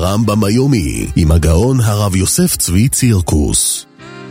הרמב"ם היומי עם הגאון הרב יוסף צבי צירקוס.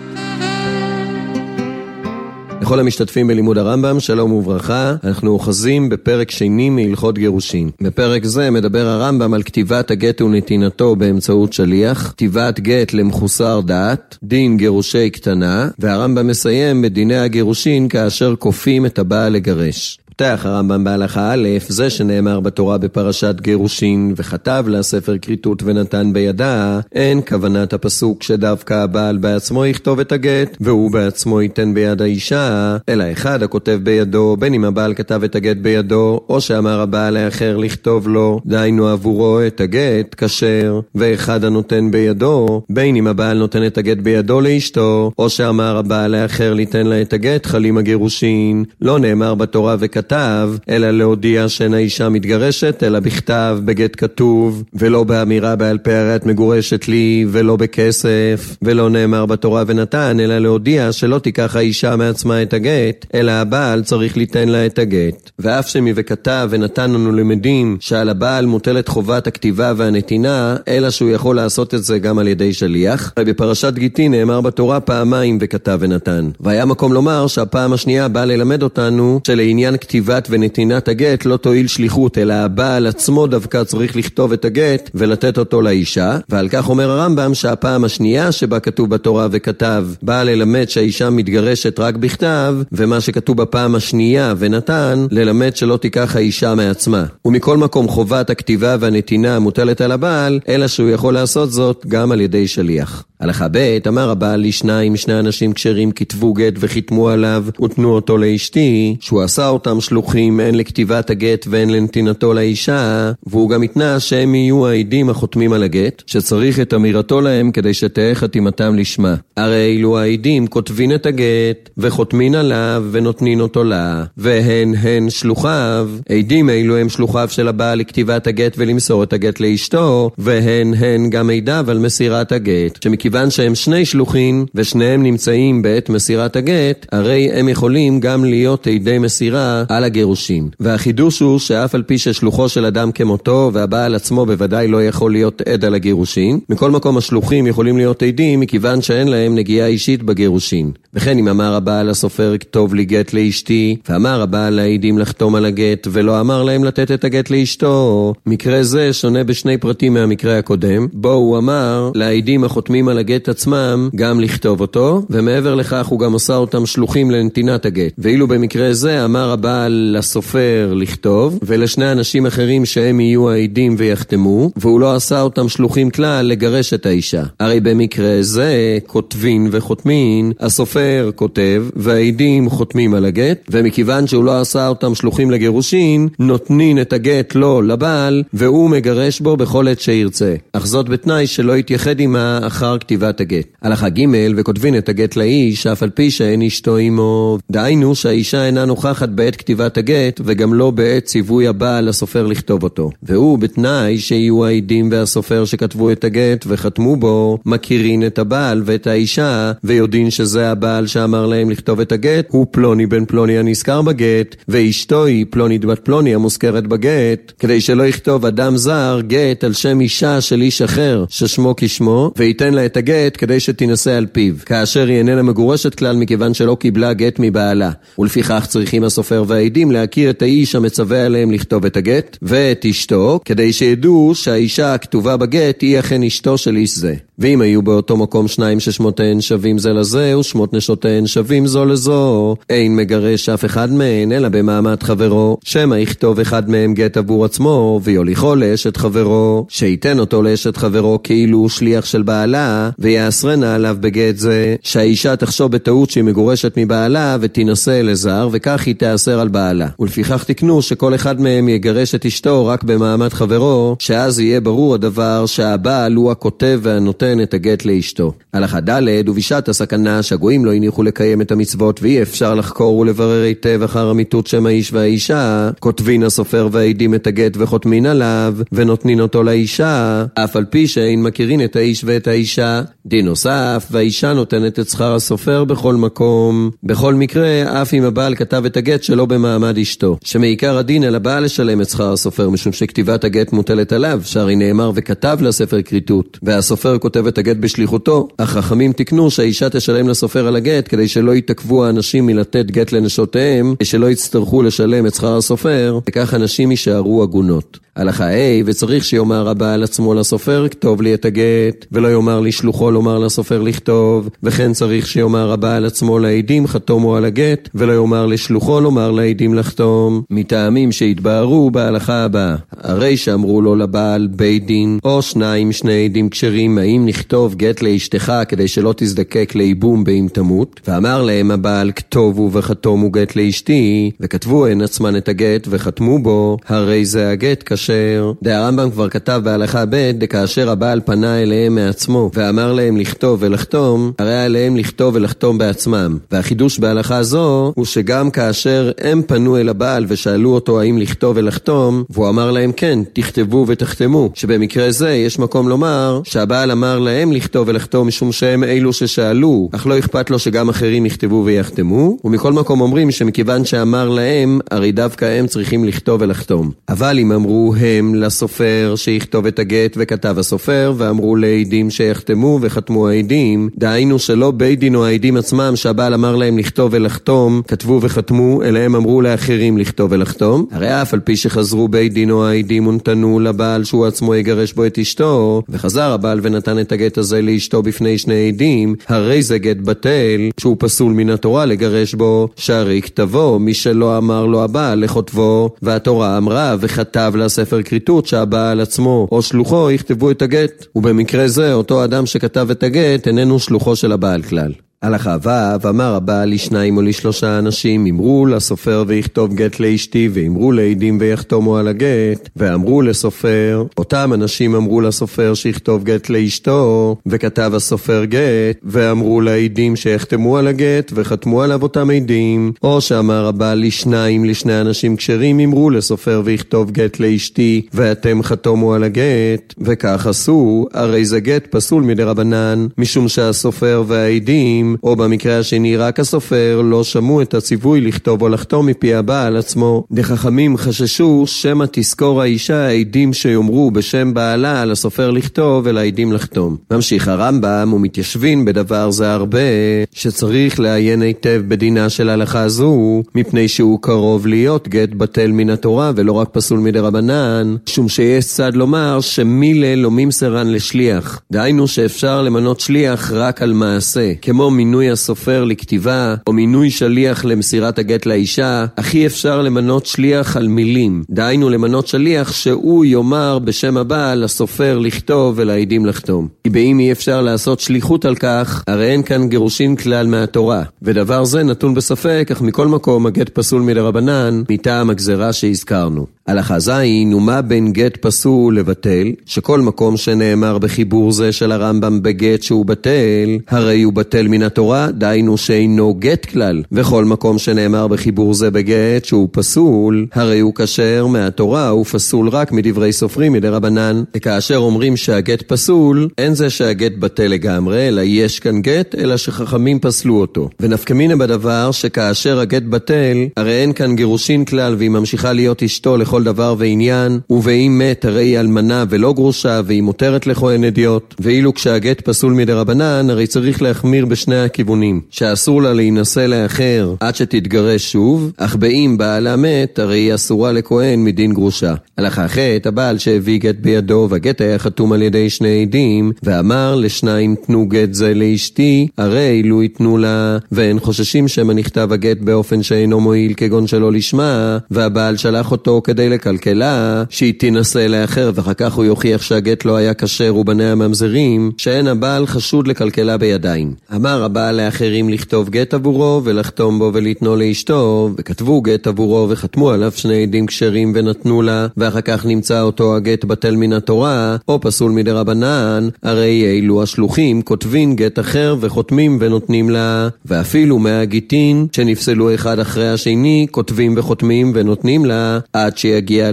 לכל המשתתפים בלימוד הרמב"ם, שלום וברכה. אנחנו אוחזים בפרק שני מהלכות גירושין. בפרק זה מדבר הרמב"ם על כתיבת הגט ונתינתו באמצעות שליח, כתיבת גט למחוסר דעת, דין גירושי קטנה, והרמב"ם מסיים בדיני הגירושין כאשר כופים את הבעל לגרש. פותח הרמב"ם בהלכה א', זה שנאמר בתורה בפרשת גירושין וכתב לה ספר כריתות ונתן בידה, אין כוונת הפסוק שדווקא הבעל בעצמו יכתוב את הגט והוא בעצמו ייתן ביד האישה, אלא אחד הכותב בידו, בין אם הבעל כתב את הגט בידו או שאמר הבעל האחר לכתוב לו, דיינו עבורו את הגט כשר, ואחד הנותן בידו, בין אם הבעל נותן את הגט בידו לאשתו או שאמר הבעל האחר ליתן לה את הגט, חלים הגירושין. לא נאמר בתורה וכתב אלא להודיע שאין האישה מתגרשת, אלא בכתב בגט כתוב, ולא באמירה בעל פה הרי את מגורשת לי, ולא בכסף. ולא נאמר בתורה ונתן אלא להודיע שלא תיקח האישה מעצמה את הגט, אלא הבעל צריך ליתן לה את הגט. ואף שמי וכתב ונתן לנו למדים שעל הבעל מוטלת חובת הכתיבה והנתינה, אלא שהוא יכול לעשות את זה גם על ידי שליח. בפרשת גיטין נאמר בתורה פעמיים וכתב ונתן, והיה מקום לומר שהפעם השנייה בא ללמד אותנו שלעניין כתיבת ונתינת הגט לא תועיל שליחות, אלא הבעל עצמו דווקא צריך לכתוב את הגט ולתת אותו לאישה. ועל כך אומר הרמב"ם שהפעם השנייה שבה כתוב בתורה וכתב בא ללמד שהאישה מתגרשת רק בכתב, ומה שכתוב בפעם השנייה ונתן ללמד שלא תיקח האישה מעצמה. ומכל מקום חובת הכתיבה והנתינה מוטלת על הבעל, אלא שהוא יכול לעשות זאת גם על ידי שליח. הלכה ב', אמר הבעל לשניים, שני אנשים כשרים כתבו גט וחיתמו עליו ותנו אותו לאשתי, שהוא עשה אותם שלוחים הן לכתיבת הגט והן לנתינתו לאישה, והוא גם התנה שהם יהיו העדים החותמים על הגט, שצריך את אמירתו להם כדי שתהיה חתימתם לשמה. הרי אלו העדים כותבין את הגט וחותמים עליו ונותנים אותו לה, והן שלוחיו. עדים אלו הם שלוחיו של הבעל לכתיבת הגט ולמסור את הגט לאשתו, והן גם עדיו על מסירת הגט. מכיוון שהם שני שלוחים ושניהם נמצאים בעת מסירת הגט, הרי הם יכולים גם להיות עדי מסירה על הגירושים. והחידוש הוא שאף על פי ששלוחו של אדם כמותו והבעל עצמו בוודאי לא יכול להיות עד על הגירושים, מכל מקום השלוחים יכולים להיות עדים מכיוון שאין להם נגיעה אישית בגירושים. וכן אם אמר הבעל הסופר כתוב לי גט לאשתי, ואמר הבעל לעדים לחתום על הגט ולא אמר להם לתת את הגט לאשתו, מקרה זה שונה בשני פרטים מהמקרה הקודם, בו הוא אמר לעדים החותמים על הגט עצמם גם לכתוב אותו, ומעבר לכך הוא גם עושה אותם שלוחים לנתינת הגט. ואילו במקרה זה אמר הבעל לסופר לכתוב, ולשני אנשים אחרים שהם יהיו העדים ויחתמו, והוא לא עשה אותם שלוחים כלל לגרש את האישה. הרי במקרה זה כותבין וחותמין, הסופר כותב והעדים חותמים על הגט, ומכיוון שהוא לא עשה אותם שלוחים לגירושין, נותנים את הגט לו לבעל, והוא מגרש בו בכל עת שירצה. אך זאת בתנאי שלא יתייחד עמה אחר כתיבת הגט. הלכה ג' וכותבין את הגט לאיש אף על פי שאין אשתו עמו, דהיינו שהאישה אינה נוכחת בעת כתיבת הגט וגם לא בעת ציווי הבעל לסופר לכתוב אותו, והוא בתנאי שיהיו העדים והסופר שכתבו את הגט וחתמו בו מכירים את הבעל ואת האישה ויודעים שזה הבעל שאמר להם לכתוב את הגט הוא פלוני בן פלוני הנזכר בגט, ואשתו היא פלונית בת פלוני המוזכרת בגט, כדי שלא יכתוב אדם זר גט על שם אישה של איש אחר ששמו כשמו, וייתן לה את הגט כדי שתנסה על פיו, כאשר היא איננה מגורשת כלל מכיוון שלא קיבלה גט מבעלה. ולפיכך צריכים הסופר והעדים להכיר את האיש המצווה עליהם לכתוב את הגט ואת אשתו, כדי שידעו שהאישה הכתובה בגט היא אכן אשתו של איש זה. ואם היו באותו מקום שניים ששמותיהן שווים זה לזה ושמות נשותיהן שווים זו לזו, אין מגרש אף אחד מהן אלא במעמד חברו, שמא יכתוב אחד מהם גט עבור עצמו ויוליכו לאשת חברו, שייתן אותו לאשת חברו כאילו שליח של בעלה, ויאסרנה עליו בגט זה, שהאישה תחשוב בטעות שהיא מגורשת מבעלה ותנסה לזר, וכך היא תאסר על בעלה. ולפיכך תקנו שכל אחד מהם יגרש את אשתו רק במעמד חברו, שאז יהיה ברור הדבר שהבעל הוא הכותב והנותן את הגט לאשתו. הלכה ד' ובשעת הסכנה שהגויים לא הניחו לקיים את המצוות ואי אפשר לחקור ולברר היטב אחר אמיתות שם האיש והאישה, כותבין הסופר והעדים את הגט וחותמין עליו ונותנין אותו לאישה, אף על פי שאין מכירים את האיש ואת האישה, ההלכה. דין נוסף, והאישה נותנת את שכר הסופר בכל מקום. בכל מקרה, אף אם הבעל כתב את הגט שלא במעמד אשתו. שמעיקר הדין על הבעל לשלם את שכר הסופר, משום שכתיבת הגט מוטלת עליו, שהרי נאמר וכתב לספר כריתות, והסופר כותב את הגט בשליחותו. אך חכמים תקנו שהאישה תשלם לסופר על הגט, כדי שלא יתעכבו האנשים מלתת גט לנשותיהם, ושלא יצטרכו לשלם את שכר הסופר, וכך הנשים יישארו עגונות. הלכה A, וצריך שיאמר הבעל עצמו לסופר, כתוב לי את הגט, ולא יאמר לשלוחו לומר לסופר לכתוב, וכן צריך שיאמר הבעל עצמו לעדים, חתומו על הגט, ולא יאמר לשלוחו לומר לעדים לחתום, מטעמים שהתבהרו בהלכה הבאה. הרי שאמרו לו לבעל בית דין, או שני עדים כשרים, האם נכתוב גט לאשתך כדי שלא תזדקק לאיבום באם תמות, ואמר להם הבעל כתובו וחתומו גט לאשתי, וכתבו הן עצמן את הגט וחתמו בו, הרי זה הגט כשר. הרמב"ם כבר כתב בהלכה ב' כאשר הבעל פנה אליהם מעצמו ואמר להם לכתוב ולחתום, הרי עליהם לכתוב ולחתום בעצמם. והחידוש בהלכה זו הוא שגם כאשר הם פנו אל הבעל ושאלו אותו האם לכתוב ולחתום, והוא אמר להם כן, תכתבו ותחתמו, שבמקרה זה יש מקום לומר שהבעל אמר להם לכתוב ולחתום משום שהם אלו ששאלו, אך לא אכפת לו שגם אחרים יכתבו ויחתמו, ומכל מקום אומרים שמכיוון שאמר להם, הרי דווקא הם צריכים לכתוב ולחתום. אבל אם אמרו הם לסופר שיכתוב את הגט וכתב הסופר, ואמרו לעדים שיחתמו וחתמו העדים, דהיינו שלא בית דין או העדים עצמם שהבעל אמר להם לכתוב ולחתום, כתבו וחתמו, אלא הם אמרו לאחרים לכתוב ולחתום, הרי אף על פי שחזרו בית דין או העדים ונתנו לבעל שהוא עצמו יגרש בו את אשתו, וחזר הבעל ונתן את הגט הזה לאשתו בפני שני עדים, הרי זה גט בטל, שהוא פסול מן התורה לגרש בו, שהרי כתבו מי שלא אמר לו הבעל לכותבו, והתורה אמרה וכתב לספר כריתות שהבעל עצמו או שלוחו יכתבו את הגט, ובמקרה זה אותו אדם שכתב את הגט איננו שלוחו של הבעל כלל. הלכה ו', אמר הבעל לשניים או לשלושה אנשים, אמרו לסופר ויכתוב גט לאשתי, ואמרו לעדים ויחתומו על הגט, ואמרו לסופר, אותם אנשים אמרו לסופר שיכתוב גט לאשתו, וכתב הסופר גט, ואמרו לעדים שיחתמו על הגט, וחתמו עליו אותם עדים, או שאמר הבעל לשני אנשים כשרים, אמרו לסופר ויכתוב גט לאשתי, ואתם חתומו על הגט, וכך עשו, הרי זה גט פסול מדרבנן, משום שהסופר והעדים או במקרה השני רק הסופר לא שמעו את הציווי לכתוב או לחתום מפי הבעל עצמו. דחכמים חששו שמא תזכור האישה העדים שיאמרו בשם בעלה על הסופר לכתוב ולעדים לחתום. ממשיך הרמב"ם ומתיישבין בדבר זה הרבה, שצריך לעיין היטב בדינה של הלכה זו, מפני שהוא קרוב להיות גט בטל מן התורה ולא רק פסול מדרבנן, משום שיש צד לומר שמילה לא ממסרן לשליח, דהיינו שאפשר למנות שליח רק על מעשה, כמו מינוי הסופר לכתיבה, או מינוי שליח למסירת הגט לאישה, הכי אפשר למנות שליח על מילים, דהיינו למנות שליח שהוא יאמר בשם הבעל לסופר לכתוב ולעדים לחתום. כי באם אי אפשר לעשות שליחות על כך, הרי אין כאן גירושין כלל מהתורה, ודבר זה נתון בספק, אך מכל מקום הגט פסול מדרבנן, מטעם הגזרה שהזכרנו. הלכה ז' ומה בין גט פסול לבטל, שכל מקום שנאמר בחיבור זה של הרמב"ם בגט שהוא בטל, הרי הוא בטל מן התורה, דהיינו שאינו גט כלל, וכל מקום שנאמר בחיבור זה בגט שהוא פסול, הרי הוא כשר מהתורה, הוא פסול רק מדברי סופרים מדרבנן. וכאשר אומרים שהגט פסול, אין זה שהגט בטל לגמרי, אלא יש כאן גט, אלא שחכמים פסלו אותו. ונפקמינה בדבר שכאשר הגט בטל, הרי אין כאן גירושין כלל, והיא ממשיכה להיות אשתו לכל דבר ועניין, ואם מת הרי היא אלמנה ולא גרושה, והיא מותרת לכהן אדיוט. ואילו כשהגט פסול מדרבנן, הרי צריך להחמיר בשני הכיוונים, שאסור לה להינשא לאחר עד שתתגרש שוב, אך באם בעלה מת, הרי היא אסורה לכהן מדין גרושה. הלכה ח', הבעל שהביא גט בידו, והגט היה חתום על ידי שני עדים, ואמר לשניים תנו גט זה לאשתי, הרי לו יתנו לה, ואין חוששים שמה נכתב הגט באופן שאינו מועיל כגון שלא לשמה, והבעל שלח אותו כדי לקלקלה, שהיא תנסה לאחר, ואחר כך הוא יוכיח שהגט לא היה כשר ובניה ממזרים, שאין הבעל חשוד לקלקלה בידיים. אמר הבעל לאחרים לכתוב גט עבורו ולחתום בו ולתנו לאשתו, וכתבו גט עבורו וחתמו עליו שני עדים כשרים ונתנו לה, ואחר כך נמצא אותו הגט בטל מן התורה או פסול מדרבנן, הרי אלו השלוחים כותבים גט אחר וחותמים ונותנים לה, ואפילו מהגיטין שנפסלו אחד אחרי השני כותבים וחותמים ונותנים לה, עד שיגיע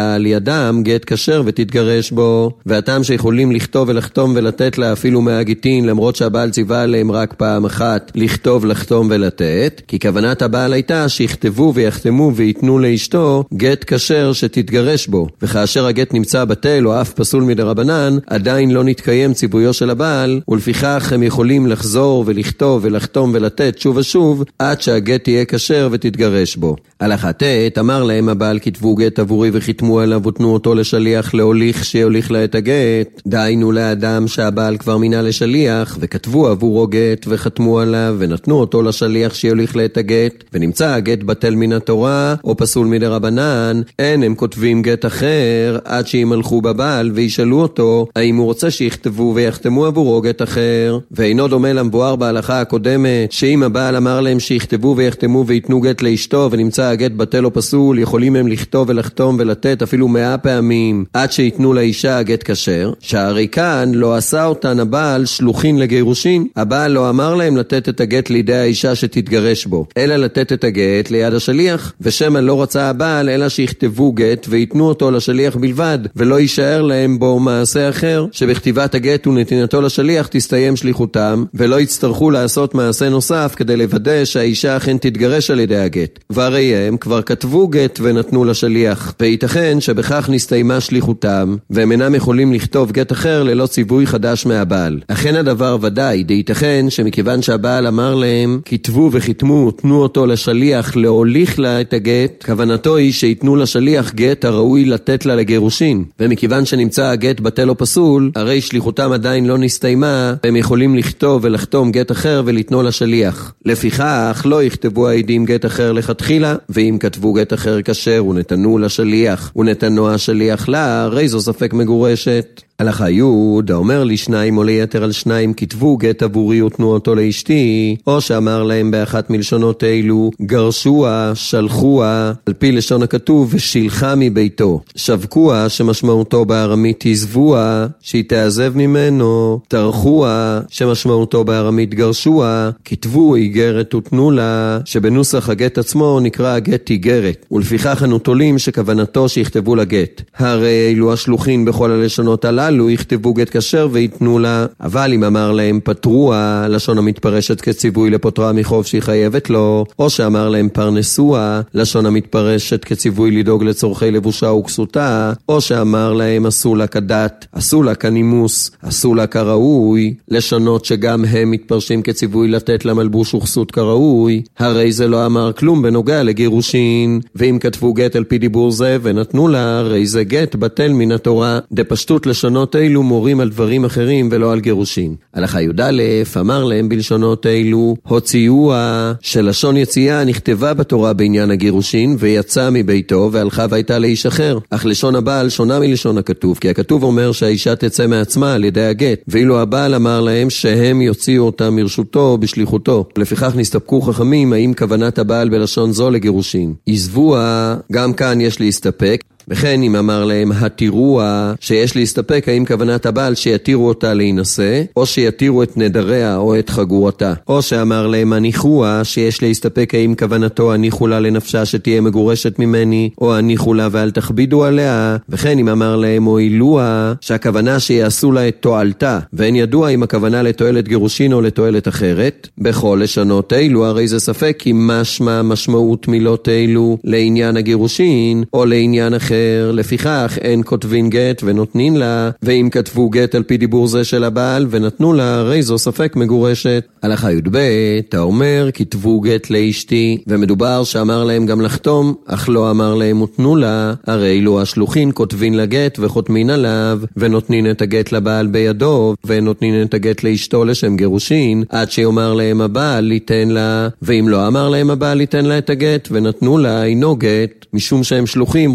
לידם גט כשר ותתגרש בו. והטעם שיכולים לכתוב ולחתום ולתת לה אפילו מהגיטין, למרות שהבעל ציווה עליהם רק פעם אחת לכתוב, לחתום ולתת, כי כוונת הבעל הייתה שיכתבו ויחתמו ויתנו לאשתו גט כשר שתתגרש בו, וכאשר הגט נמצא בטל או אף פסול מדרבנן, עדיין לא נתקיים ציוויו של הבעל, ולפיכך הם יכולים לחזור ולכתוב ולחתום ולתת שוב ושוב עד שהגט תהיה כשר ותתגרש בו. הלכה ט' אמר להם הבעל כתבו גט עבורי וחיתמו עליו ותנו אותו לשליח להוליך שיוליך לה את הגט, דהיינו לאדם שהבעל כבר מינה לשליח, וכתבו עבורו גט וחתמו עליו ונתנו אותו לשליח שיוליך לה את הגט, ונמצא הגט בטל מן התורה או פסול מדרבנן, אין הם כותבים גט אחר עד שימלכו בבעל וישאלו אותו האם הוא רוצה שיכתבו ויחתמו עבורו גט אחר. ואינו דומה למבואר בהלכה הקודמת, שאם הבעל אמר להם שיכתבו ויחתמו ויתנו גט לאשתו ונמצא הגט בטל או פסול, יכולים הם לכתוב ולחתום ולתת אפילו 100 פעמים עד שיתנו לאישה הגט כשר, שהרי כאן לא עשה אותן הבעל שלוחין לגירושין. הבעל לא אמר להם לתת את הגט לידי האישה שתתגרש בו, אלא לתת את הגט ליד השליח, ושמה לא רצה הבעל אלא שיכתבו גט ויתנו אותו לשליח בלבד, ולא יישאר להם בו מעשה אחר, שבכתיבת הגט ונתינתו לשליח תסתיים שליחותם, ולא יצטרכו לעשות מעשה נוסף כדי לוודא שהאישה אכן תתגרש על ידי הגט. והרי הם כבר כתבו גט ונתנו לשליח, וייתכן שבכך נסתיימה שליחותם, והם אינם יכולים לכתוב גט אחר ללא ציווי חדש מהבעל. אכן הדבר ודאי, ייתכן שמכיוון שהבעל אמר להם כתבו וחיתמו תנו אותו לשליח להוליך לה את הגט, כוונתו היא שיתנו לשליח גט הראוי לתת לה לגירושין, ומכיוון שנמצא הגט בטל או פסול, הרי שליחותם עדיין לא נסתיימה, והם יכולים לכתוב ולחתום גט אחר ולתנו לשליח. לפיכך לא יכתבו העדים גט אחר לכתחילה, ואם כתבו גט אחר כשר ונתנו לשליח ונתנו השליח לה, הרי זו ספק מגורשת. הלכה י' האומר לי שניים או ליתר על שניים כתבו גט עבורי ותנו אותו לאשתי, או שאמר להם באחת מלשונות אלו גרשוה, שלחוה, על פי לשון הכתוב ושילחה מביתו, שבקוה שמשמעותו בארמית תזבוה, שהיא תעזב ממנו, תרחוה שמשמעותו בארמית גרשוה, כתבו איגרת ותנו לה, שבנוסח הגט עצמו נקרא הגט איגרת, ולפיכך אנו תולים שכוונתו שיכתבו לגט. הרי אלו השלוחין בכל הלשונות הללו יכתבו גט כשר ויתנו לה, אבל אם אמר להם פטרוה, לשון המתפרשת כציווי לפוטרה מחוב שהיא חייבת לו, או שאמר להם פרנסוה, לשון המתפרשת כציווי לדאוג לצורכי לבושה וכסותה, או שאמר להם עשו לה כדת, עשו לה כנימוס, עשו לה כראוי, לשונות שגם הם מתפרשים כציווי לתת לה מלבוש וכסות כראוי, הרי זה לא אמר כלום בנוגע לגירושין. ואם כתבו גט על פי דיבור זה ונתנו לה, הרי זה גט בטל מן התורה, דפשטות לשונות אלו מורים על דברים אחרים ולא על גירושין. הלכה י"א אמר להם בלשונות אלו הוציאוה, שלשון יציאה נכתבה בתורה בעניין הגירושין, ויצא מביתו והלכה והייתה לאיש אחר, אך לשון הבעל שונה מלשון הכתוב, כי הכתוב אומר שהאישה תצא מעצמה על ידי הגט, ואילו הבעל אמר להם שהם יוציאו אותה מרשותו בשליחותו. לפיכך נסתפקו חכמים האם כוונת הבעל בלשון זו לגירושין. עזבוה, גם כאן יש להסתפק, וכן אם אמר להם התירוה, שיש להסתפק האם כוונת הבעל שיתירו אותה להינשא, או שיתירו את נדריה או את חגורתה, או שאמר להם הניחוה, שיש להסתפק האם כוונתו הניחו לה לנפשה שתהיה מגורשת ממני, או הניחו לה ואל תכבידו עליה. וכן אם אמר להם הועילוה, שהכוונה שיעשו לה את תועלתה, ואין ידוע אם הכוונה לתועלת גירושין או לתועלת אחרת. בכל לשונות אלו הרי זה ספק אם משמע משמעות מילות אלו לעניין הגירושין או לעניין אחר, לפיכך אין כותבין גט ונותנים לה, ואם כתבו גט על פי דיבור זה של הבעל ונתנו לה, הרי זו ספק מגורשת. הלכה י"ב האומר כתבו גט לאשתי, ומדובר שאמר להם גם לחתום, אך לא אמר להם ותנו לה, הרי אלו השלוחין כותבין לגט וחותמין עליו, ונותנין את הגט לבעל בידו, ונותנין את הגט לאשתו לשם גירושין, עד שיאמר להם הבעל ליתן לה, ואם לא אמר להם הבעל ליתן לה את הגט ונתנו לה, אינו גט, משום שהם שלוחים רק לכתיבה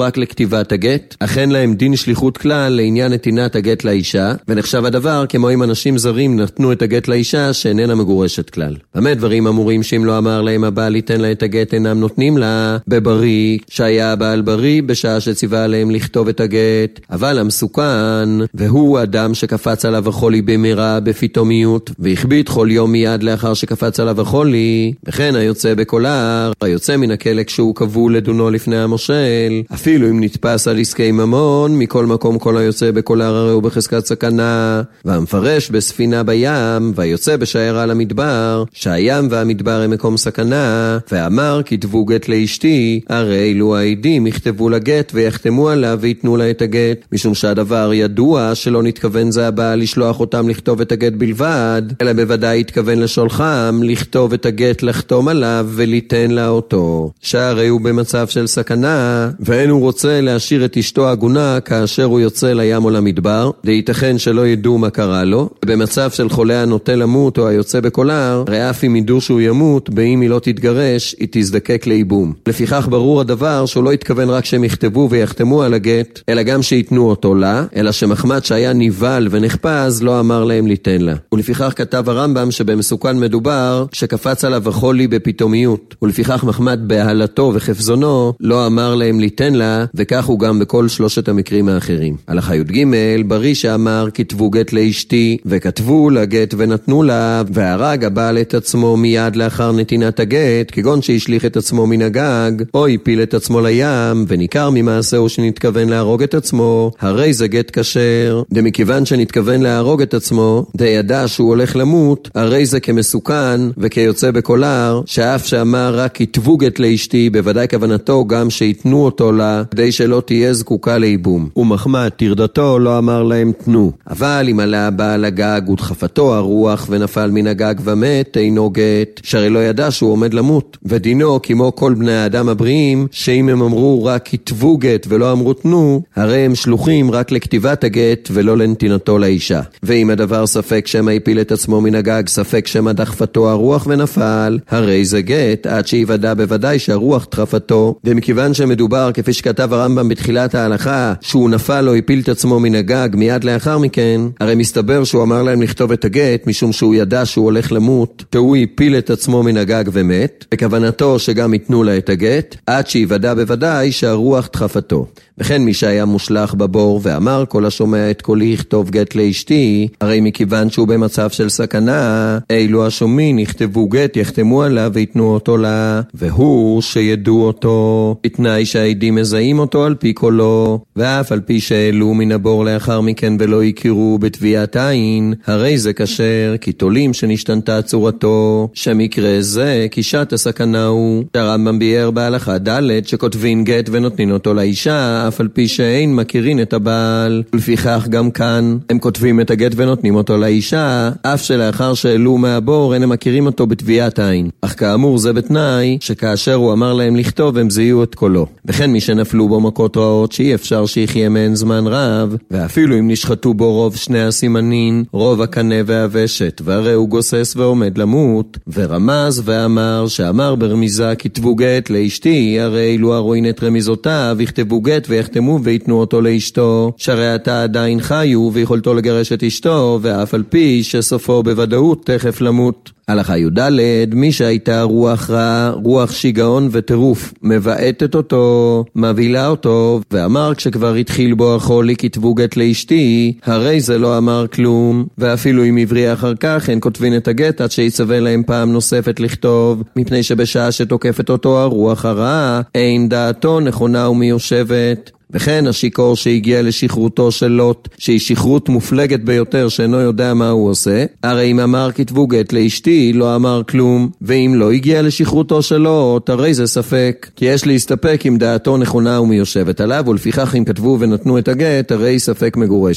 כתיבת הגט, אך אין להם דין שליחות כלל לעניין נתינת הגט לאישה, ונחשב הדבר כמו אם אנשים זרים נתנו את הגט לאישה שאיננה מגורשת כלל. במה דברים אמורים שאם לא אמר להם הבעל ייתן לה את הגט אינם נותנים לה? בבריא, שהיה הבעל בריא בשעה שציווה עליהם לכתוב את הגט, אבל המסוכן, והוא אדם שקפץ עליו החולי במהרה בפתאומיות, והכביד כל יום מיד לאחר שקפץ עליו החולי, וכן היוצא בקולר, היוצא מן הכלא כשהוא כבול לדונו לפני המושל, אפילו אם נתפס על עסקי ממון, מכל מקום כל היוצא בקולר הרי הוא בחזקת סכנה, והמפרש בספינה בים, והיוצא בשיירה למדבר, שהים והמדבר הם מקום סכנה, ואמר כתבו גט לאשתי, הרי אלו העדים יכתבו לגט ויחתמו עליו ויתנו לה את הגט, משום שהדבר ידוע שלא נתכוון זה הבעל לשלוח אותם לכתוב את הגט בלבד, אלא בוודאי התכוון לשולחם לכתוב את הגט לחתום עליו וליתן לה אותו, שהרי הוא במצב של סכנה, ואין הוא רוצה להשאיר את אשתו הגונה כאשר הוא יוצא לים או למדבר, וייתכן שלא ידעו מה קרה לו, במצב של חולה הנוטה למות או היוצא בקולר, הרי אף אם ידעו שהוא ימות, באם היא לא תתגרש, היא תזדקק לאיבום. לפיכך ברור הדבר שהוא לא התכוון רק שהם יכתבו ויחתמו על הגט, אלא גם שיתנו אותו לה, אלא שמחמד שהיה ניבל ונחפז לא אמר להם ליתן לה. ולפיכך כתב הרמב"ם שבמסוכן מדובר שקפץ עליו החולי בפתאומיות, ולפיכך מחמד בהלתו וחפזונו לא אמר להם ליתן לה, וכך הוא גם בכל שלושת המקרים האחרים. הלכה י"ג, בריא שאמר כתבו גט לאשתי, וכתבו לגט ונתנו לה, והרג הבעל את עצמו מיד לאחר נתינת הגט, כגון שהשליך את עצמו מן הגג, או הפיל את עצמו לים, וניכר ממעשהו שנתכוון להרוג את עצמו, הרי זה גט כשר. דמכיוון שנתכוון להרוג את עצמו, דידע שהוא הולך למות, הרי זה כמסוכן וכיוצא בקולר, שאף שאמר רק כתבו גט לאשתי, בוודאי כוונתו גם שיתנו אותו לה, כדי שלא תהיה זקוקה לאיבום. ומחמד תרדתו לא אמר להם תנו. אבל אם עלה הבעל הגג ודחפתו הרוח ונפל מן הגג ומת, אינו גט, שהרי לא ידע שהוא עומד למות. ודינו כמו כל בני האדם הבריאים, שאם הם אמרו רק כתבו גט ולא אמרו תנו, הרי הם שלוחים רק לכתיבת הגט ולא לנתינתו לאישה. ואם הדבר ספק שמה הפיל את עצמו מן הגג, ספק שמה דחפתו הרוח ונפל, הרי זה גט, עד שיוודע בוודאי שהרוח דחפתו. ומכיוון שמדובר כפי שכתב הרמב"ם בתחילת ההלכה, שהוא נפל או הפיל את עצמו מן הגג מיד לאחר מכן, הרי מסתבר שהוא אמר להם לכתוב את הגט משום שהוא ידע שהוא הולך למות, שהוא הפיל את עצמו מן הגג ומת, בכוונתו שגם ייתנו לה את הגט, עד שיוודע בוודאי שהרוח דחפתו. וכן מי שהיה מושלח בבור ואמר כל השומע את קולי יכתוב גט לאשתי, הרי מכיוון שהוא במצב של סכנה, אילו השומעים יכתבו גט יחתמו עליו ויתנו אותו לה, והוא שידעו אותו, בתנאי שהעדים מזהים אותו על פי קולו, ואף על פי שאלו מן הבור לאחר מכן ולא יכירו בתביעת עין, הרי זה כשר, כי תולים שנשתנתה צורתו, שמקרה זה קישת הסכנה הוא. הרמב"ם ביאר בהלכה ד' שכותבים גט ונותנים אותו לאישה, אף על פי שאין מכירים את הבעל, ולפיכך גם כאן הם כותבים את הגט ונותנים אותו לאישה, אף שלאחר שאלו מהבור הם מכירים אותו בתביעת עין. אך כאמור זה בתנאי שכאשר הוא אמר להם לכתוב הם זיהו את קולו. וכן מי שנפלו בו מכות רעות שאי אפשר שיחיה מהן זמן רב, ואפילו אם נשחטו בו רוב שני הסימנים, רוב הקנה והוושת, והרי הוא גוסס ועומד למות, ורמז ואמר שאמר ברמיזה כתבו גט לאשתי, הרי אילו הרואים את רמיזותיו יכתבו גט ויחתמו ויתנו אותו לאשתו, שהרי אתה עדיין חיו ויכולתו לגרש את אשתו, ואף על פי שסופו בוודאות תכף למות. הלכה י"ד, מי שהייתה רוח רע, רוח שיגעון וטירוף, מבעטת אותו, מבהילה אותו, ואמר כשכבר התחיל בו החולי כתבו גט לאשתי, הרי זה לא אמר כלום, ואפילו אם עברי אחר כך אין כותבין את הגט עד שיצווה להם פעם נוספת לכתוב, מפני שבשעה שתוקפת אותו הרוח הרעה, אין דעתו נכונה ומיושבת. וכן השיקור שהגיע לשחרותו של לוט, שהיא שחרות מופלגת ביותר שאינו יודע מה הוא עושה, הרי אם אמר כתבו גט לאשתי לא אמר כלום, ואם לא הגיע לשחרותו של לוט הרי זה ספק, כי יש להסתפק אם דעתו נכונה ומיושבת עליו, ולפיכך אם כתבו ונתנו את הגט הרי ספק מגורשת.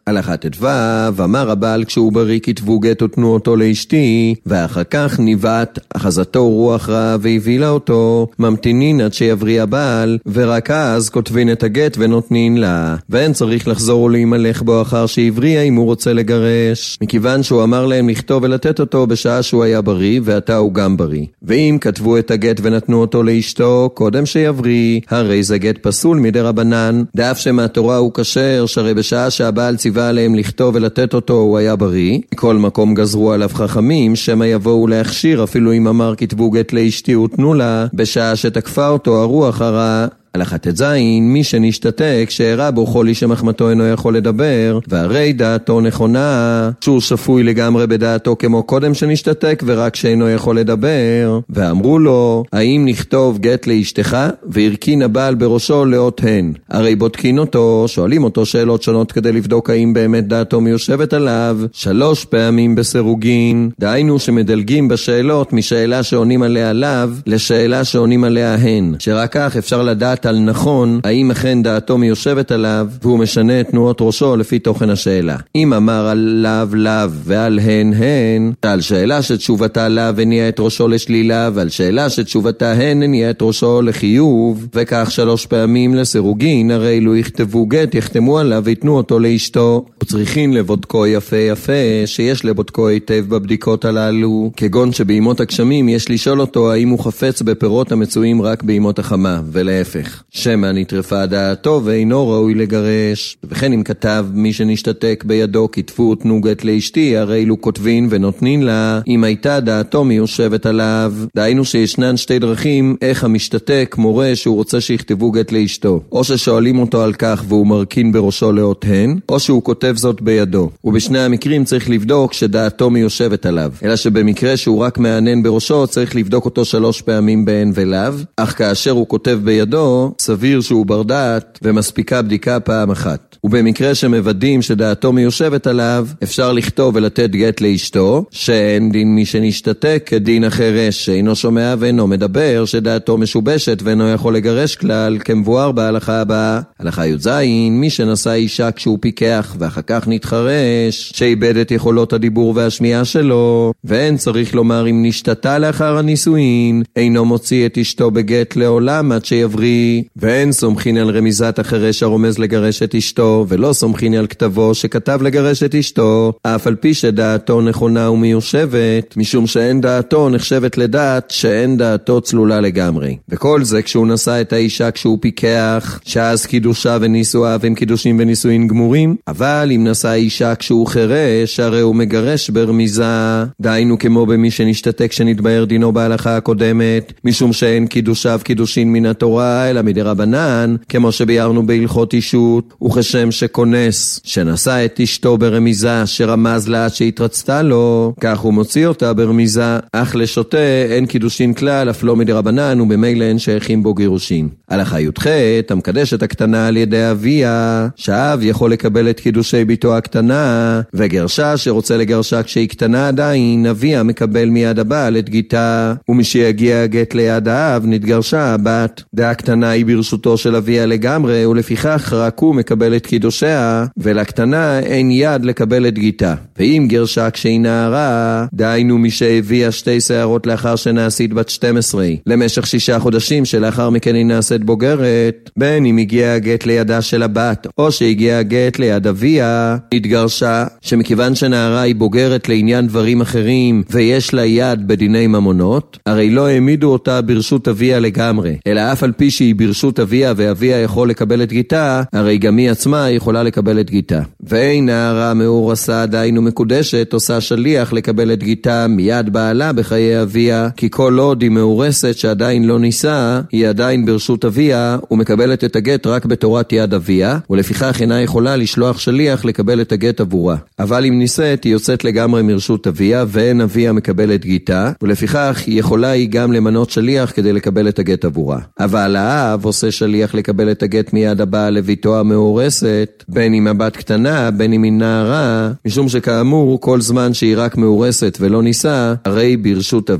הלכה ט"ו, אמר הבעל כשהוא בריא כתבו גט ותנו אותו לאשתי, ואחר כך ניבט אחזתו רוח רע והבילה אותו, ממתינין עד שיבריא הבעל, ורק אז כותבין את הגט ונותנין לה, ואין צריך לחזור ולהימלך בו אחר שהבריא אם הוא רוצה לגרש, מכיוון שהוא אמר להם לכתוב ולתת אותו בשעה שהוא היה בריא, ועתה הוא גם בריא. ואם כתבו את הגט ונתנו אותו לאשתו קודם שיבריא, הרי זה גט פסול מדי רבנן, דאף שמהתורה הוא כשר, שהרי בשעה שהבעל ציווה עליהם לכתוב ולתת אותו הוא היה בריא. מכל מקום גזרו עליו חכמים שמא יבואו להכשיר אפילו אם אמר כתבו גט לאשתי ותנו לה, בשעה שתקפה אותו הרוח הרע. הלכה ט"ז, מי שנשתתק שהראה בו חולי שמחמתו אינו יכול לדבר, והרי דעתו נכונה, שהוא שפוי לגמרי בדעתו כמו קודם שנשתתק ורק שאינו יכול לדבר, ואמרו לו, האם נכתוב גט לאשתך? והרכין הבעל בראשו לאות הן. הרי בודקין אותו, שואלים אותו שאלות שונות כדי לבדוק האם באמת דעתו מיושבת עליו 3 פעמים בסירוגין, דהיינו שמדלגים בשאלות משאלה שעונים עליה לאו לשאלה שעונים עליה הן, שרק כך אפשר לדעת על נכון האם אכן דעתו מיושבת עליו, והוא משנה את תנועות ראשו לפי תוכן השאלה. אם אמר על לאו לאו ועל הן הן, על שאלה שתשובתה לאו הניע את ראשו לשלילה, ועל שאלה שתשובתה הן הניע את ראשו לחיוב, וכך 3 פעמים לסירוגין, הרי אילו יכתבו גט יחתמו עליו ויתנו אותו לאשתו. וצריכין לבודקו יפה יפה, שיש לבודקו היטב בבדיקות הללו, כגון שבימות הגשמים יש לשאול אותו האם הוא חפץ בפירות המצויים רק בימות החמה, ולהפך. שמא נטרפה דעתו ואינו ראוי לגרש. וכן אם כתב מי שנשתתק בידו כתבו תנו גט לאשתי, הרי אילו כותבין ונותנין לה אם הייתה דעתו מיושבת עליו. דהיינו שישנן 2 דרכים איך המשתתק מורה שהוא רוצה שיכתבו גט לאשתו, או ששואלים אותו על כך והוא מרכין בראשו לאות הן, או שהוא כותב זאת בידו, ובשני המקרים צריך לבדוק שדעתו מיושבת עליו, אלא שבמקרה שהוא רק מענן בראשו צריך לבדוק אותו 3 פעמים בהן ולאו, אך כאשר הוא כותב בידו סביר שהוא בר דעת ומספיקה בדיקה פעם אחת. ובמקרה שמוודאים שדעתו מיושבת עליו, אפשר לכתוב ולתת גט לאשתו, שאין דין מי שנשתתק כדין החרש שאינו שומע ואינו מדבר, שדעתו משובשת ואינו יכול לגרש כלל, כמבואר בהלכה הבאה. הלכה י"ז, מי שנשא אישה כשהוא פיקח ואחר כך נתחרש, שאיבד את יכולות הדיבור והשמיעה שלו, ואין צריך לומר אם נשתתה לאחר הנישואין, אינו מוציא את אשתו בגט לעולם עד שיבריא, ואין סומכין על רמיזת החרש הרומז לגרש את אשתו, ולא סומכין על כתבו שכתב לגרש את אשתו, אף על פי שדעתו נכונה ומיושבת, משום שאין דעתו נחשבת לדעת שאין דעתו צלולה לגמרי. וכל זה כשהוא נשא את האישה כשהוא פיקח, שאז קידושה ונישואיו הם קידושים ונישואין גמורים. אבל אם נשא אישה כשהוא חרש, הרי הוא מגרש ברמיזה, דהיינו כמו במי שנשתתק שנתבהר דינו בהלכה הקודמת, משום שאין קידושיו קידושין מן התורה אלא מדי רבנן, כמו שביארנו בהלכות אישות. וכשם שכונס שנשא את אשתו ברמיזה שרמז לה שהתרצתה לו, כך הוא מוציא אותה ברמיזה, אך לשוטה אין קידושין כלל אף לא מדי רבנן, ובמילא אין שייכים בו גירושין. הלכה י"ח, המקדש את הקטנה על ידי אביה, שהאב יכול לקבל את קידושי ביתו הקטנה, וגרשה שרוצה לגרשה כשהיא קטנה עדיין, אביה מקבל מיד הבעל את גיתה, ומשיגיע הגט ליד האב נתגרשה הבת. דעה קטנה היא ברשותו של אביה לגמרי, ולפיכך רק הוא מקבל את קידושיה, ולקטנה אין יד לקבל את גיתה. ואם גרשה כשהיא נערה, דהיינו מי שהביאה 2 שערות לאחר שנעשית בת 12 למשך 6 חודשים שלאחר מכן היא נעשית בוגרת, בין אם הגיע הגט לידה של הבת או שהגיע הגט ליד אביה, התגרשה, שמכיוון שנערה היא בוגרת לעניין דברים אחרים ויש לה יד בדיני ממונות, הרי לא העמידו אותה ברשות אביה לגמרי, אלא אף על פי שהיא ברשות אביה ואביה יכול לקבל את גיתה, הרי גם היא עצמה יכולה לקבל את גיתה. ואין נערה מאורסה דהיינו מקודשת עושה שליח לקבל את גיתה מיד בעלה בחיי אביה, כי כל עוד היא מאורסת שעדיין לא ניסה, היא עדיין ברשות אביה ומקבלת את הגט רק בתורת יד אביה, ולפיכך אינה יכולה לשלוח שליח לקבל את הגט עבורה. אבל אם ניסית היא יוצאת לגמרי מרשות אביה ואין אביה מקבל את גיתה, ולפיכך יכולה היא גם למנות שליח כדי לקבל את הגט עבורה. אבל האב עושה שליח לקבל את הגט מיד הבעל לביתו המאורסת, בין אם הבת קטנה בין אם היא נערה, משום שכאמור כל זמן שהיא רק מאורסת ולא ניסה, הרי ברשות אביה.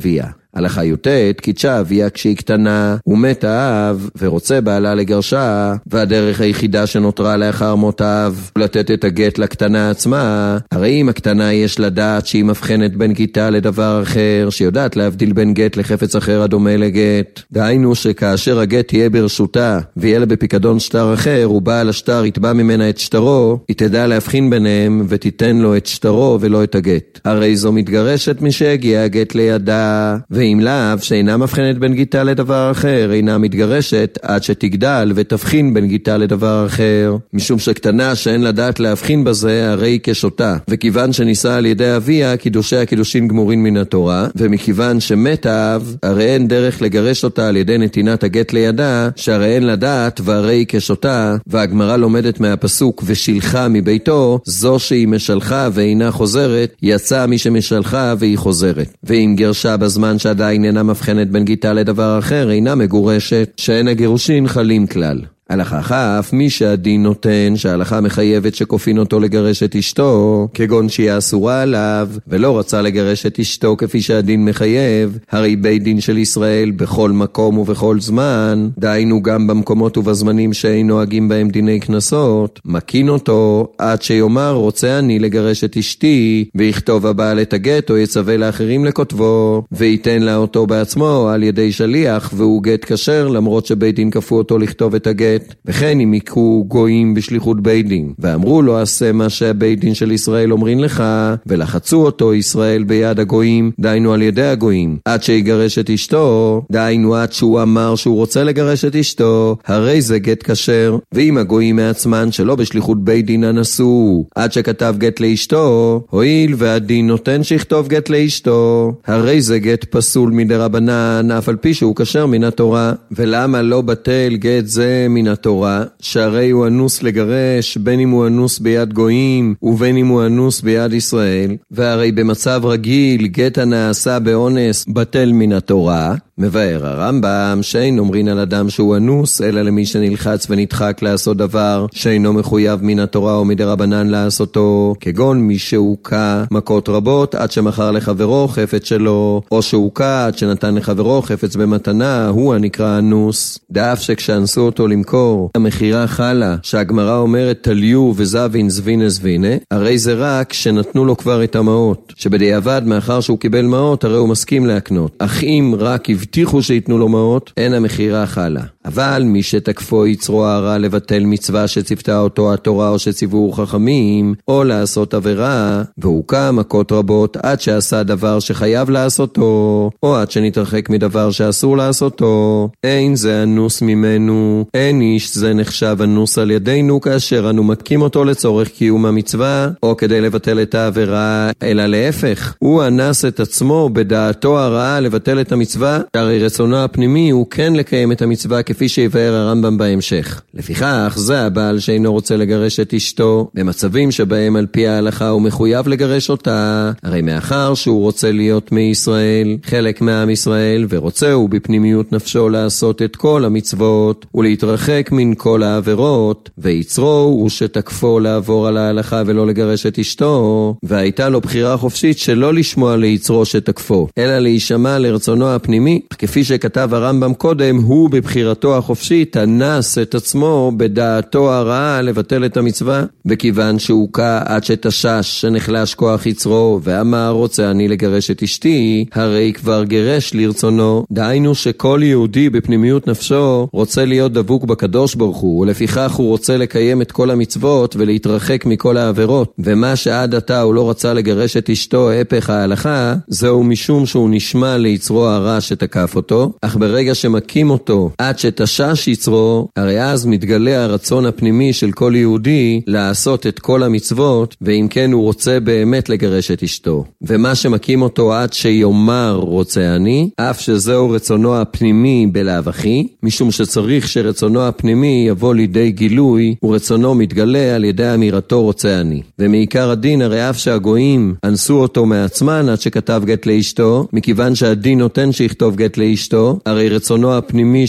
הלכה י"ט, קידשה אביה כשהיא קטנה, ומת האב, ורוצה בעלה לגרשה, והדרך היחידה שנותרה לאחר מות האב, לתת את הגט לקטנה עצמה. הרי אם הקטנה יש לדעת שהיא מבחנת בין גיתה לדבר אחר, שיודעת להבדיל בין גט לחפץ אחר הדומה לגט. דהיינו שכאשר הגט תהיה ברשותה, ויהיה לה בפיקדון שטר אחר, ובעל השטר יתבע ממנה את שטרו, היא תדע להבחין ביניהם, ותיתן לו את שטרו ולא את הגט. הרי זו מתגרשת משהגיע הגט לידה, ואם לאו שאינה מבחנת בין גיתה לדבר אחר, אינה מתגרשת עד שתגדל ותבחין בין גיתה לדבר אחר. משום שקטנה שאין לדעת להבחין בזה, הרי היא כשותה. וכיוון שניסה על ידי אביה, קידושי הקידושין גמורים מן התורה, ומכיוון שמת האב, הרי אין דרך לגרש אותה על ידי נתינת הגט לידה, שהרי אין לדעת והרי היא כשותה. והגמרא לומדת מהפסוק ושילחה מביתו, זו שהיא משלחה ואינה חוזרת, יצא מי שמשלחה והיא חוזרת. ואם גרשה בזמן שעדיין אינה מבחנת בין גיתה לדבר אחר, אינה מגורשת, שאין הגירושין חלים כלל. הלכה כף, מי שהדין נותן, שההלכה מחייבת שכופין אותו לגרש את אשתו, כגון שהיא אסורה עליו, ולא רצה לגרש את אשתו כפי שהדין מחייב, הרי בית דין של ישראל בכל מקום ובכל זמן, דהיינו גם במקומות ובזמנים שאין נוהגים בהם דיני כנסות, מקין אותו עד שיאמר רוצה אני לגרש את אשתי, ויכתוב הבעל את הגט או יצווה לאחרים לכותבו, וייתן לה אותו בעצמו על ידי שליח, והוא גט כשר למרות שבית דין כפו אותו לכתוב את הגט. וכן אם יקרו גויים בשליחות בית דין, ואמרו לו עשה מה שהבית דין של ישראל אומרים לך, ולחצו אותו ישראל ביד הגויים, דהיינו על ידי הגויים, עד שיגרש את אשתו, דהיינו עד שהוא אמר שהוא רוצה לגרש את אשתו, הרי זה גט כשר. ואם הגויים מעצמן שלא בשליחות בית דין אנסו, עד שכתב גט לאשתו, הואיל והדין נותן שיכתוב גט לאשתו, הרי זה גט פסול מדרבנן, אף על פי שהוא כשר מן התורה. ולמה לא בטל גט זה מן התורה? שהרי הוא אנוס לגרש, בין אם הוא אנוס ביד גויים ובין אם הוא אנוס ביד ישראל, והרי במצב רגיל גט הנעשה באונס בטל מן התורה. מבאר הרמב"ם שאין אומרים על אדם שהוא אנוס, אלא למי שנלחץ ונדחק לעשות דבר שאינו מחויב מן התורה או מדרבנן לעשותו, כגון מי שהוקע מכות רבות עד שמכר לחברו חפץ שלו, או שהוקע עד שנתן לחברו חפץ במתנה, הוא הנקרא אנוס. דאף שכשאנסו אותו למכור, המחירה חלה, שהגמרא אומרת תליו וזבין זבינה זבינה, הרי זה רק שנתנו לו כבר את המעות, שבדיעבד מאחר שהוא קיבל מעות, הרי הוא מסכים להקנות. אך אם רק הבטיחו שיתנו לו מעות, אין המחירה חלה. אבל מי שתקפו יצרו הרע לבטל מצווה שצפתה אותו התורה או שציוו חכמים, או לעשות עבירה, והוקע מכות רבות עד שעשה דבר שחייב לעשותו, או עד שנתרחק מדבר שאסור לעשותו, אין זה אנוס ממנו, אין איש זה נחשב אנוס על ידינו כאשר אנו מתקים אותו לצורך קיום המצווה, או כדי לבטל את העבירה, אלא להפך, הוא אנס את עצמו בדעתו הרעה לבטל את המצווה, הרי רצונו הפנימי הוא כן לקיים את המצווה כפי שיבאר הרמב"ם בהמשך. לפיכך זה הבעל שאינו רוצה לגרש את אשתו, במצבים שבהם על פי ההלכה הוא מחויב לגרש אותה, הרי מאחר שהוא רוצה להיות מישראל, חלק מעם ישראל, ורוצה הוא בפנימיות נפשו לעשות את כל המצוות, ולהתרחק מן כל העבירות, ויצרו הוא שתקפו לעבור על ההלכה ולא לגרש את אשתו, והייתה לו בחירה חופשית שלא לשמוע ליצרו שתקפו, אלא להישמע לרצונו הפנימי, כפי שכתב הרמב"ם קודם, הוא בבחירתו החופשית אנס את עצמו בדעתו הרעה לבטל את המצווה, וכיוון שהוקע עד שתשש שנחלש כוח יצרו ואמר רוצה אני לגרש את אשתי, הרי כבר גרש לרצונו, דהיינו שכל יהודי בפנימיות נפשו רוצה להיות דבוק בקדוש ברוך הוא, ולפיכך הוא רוצה לקיים את כל המצוות ולהתרחק מכל העבירות, ומה שעד עתה הוא לא רצה לגרש את אשתו הפך ההלכה, זהו משום שהוא נשמע ליצרו הרע שתקף אותו, אך ברגע שמקים אותו עד שתשש יצרו, הרי אז מתגלה הרצון הפנימי של כל יהודי לעשות את כל המצוות, ואם כן הוא רוצה באמת לגרש את אשתו. ומה שמקים אותו עד שיאמר רוצה אני, אף שזהו רצונו הפנימי בלאו הכי, משום שצריך שרצונו הפנימי יבוא לידי גילוי, ורצונו מתגלה על ידי אמירתו רוצה אני. ומעיקר הדין הרי אף שהגויים אנסו אותו מעצמן עד שכתב גט לאשתו, מכיוון שהדין נותן שיכתוב גט לאשתו, הרי רצונו הפנימי של היהודי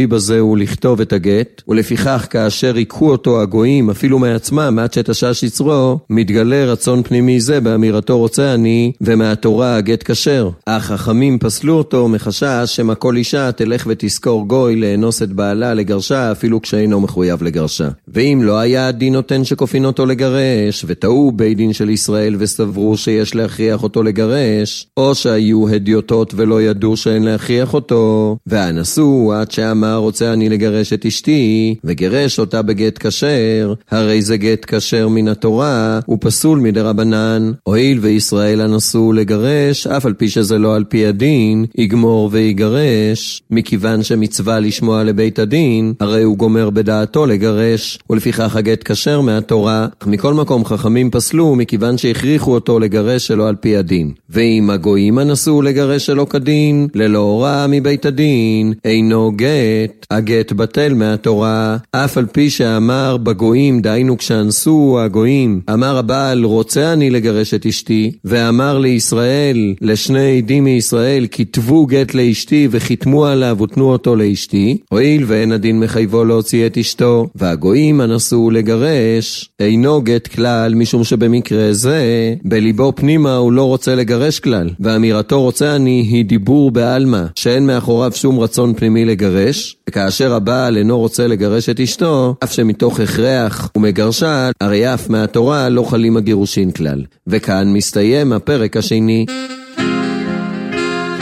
היהודי בזה הוא לכתוב את הגט, ולפיכך כאשר עיקו אותו הגויים אפילו מעצמם עד שתשש יצרו, מתגלה רצון פנימי זה באמירתו רוצה אני, ומהתורה הגט כשר. אך חכמים פסלו אותו מחשש שמה כל אישה תלך ותזכור גוי לאנוס את בעלה לגרשה אפילו כשאינו מחויב לגרשה. ואם לא היה הדין נותן שכופין אותו לגרש, וטעו בית דין של ישראל וסברו שיש להכריח אותו לגרש, או שהיו הדיוטות ולא ידעו שאין להכריח אותו, ואנסו עד שאמר רוצה אני לגרש את אשתי, וגרש אותה בגט כשר, הרי זה גט כשר מן התורה, ופסול מדרבנן. הואיל וישראל אנסו לגרש, אף על פי שזה לא על פי הדין, יגמור ויגרש, מכיוון שמצווה לשמוע לבית הדין, הרי הוא גומר בדעתו לגרש, ולפיכך הגט כשר מהתורה. מכל מקום חכמים פסלו, מכיוון שהכריחו אותו לגרש שלא על פי הדין. ואם הגויים אנסו לגרש שלא כדין, ללא הוראה מבית הדין, אינו גט, הגט בטל מהתורה, אף על פי שאמר בגויים, דהיינו כשאנסו הגויים, אמר הבעל רוצה אני לגרש את אשתי, ואמר לישראל, לשני עדים מישראל, כתבו גט לאשתי וחתמו עליו ותנו אותו לאשתי, הואיל ואין הדין מחייבו להוציא את אשתו, והגויים אנסו לגרש, אינו גט כלל, משום שבמקרה זה, בליבו פנימה הוא לא רוצה לגרש כלל, ואמירתו רוצה אני היא דיבור בעלמא, שאין מאחוריו שום רצון פנימי לגרש, וכאשר הבעל אינו רוצה לגרש את אשתו, אף שמתוך הכרח ומגרשה, הרי אף מהתורה לא חלים הגירושין כלל. וכאן מסתיים הפרק השני.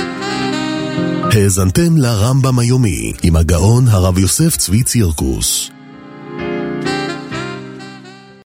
האזנתם לרמב"ם היומי עם הגאון הרב יוסף צבי צירקוס.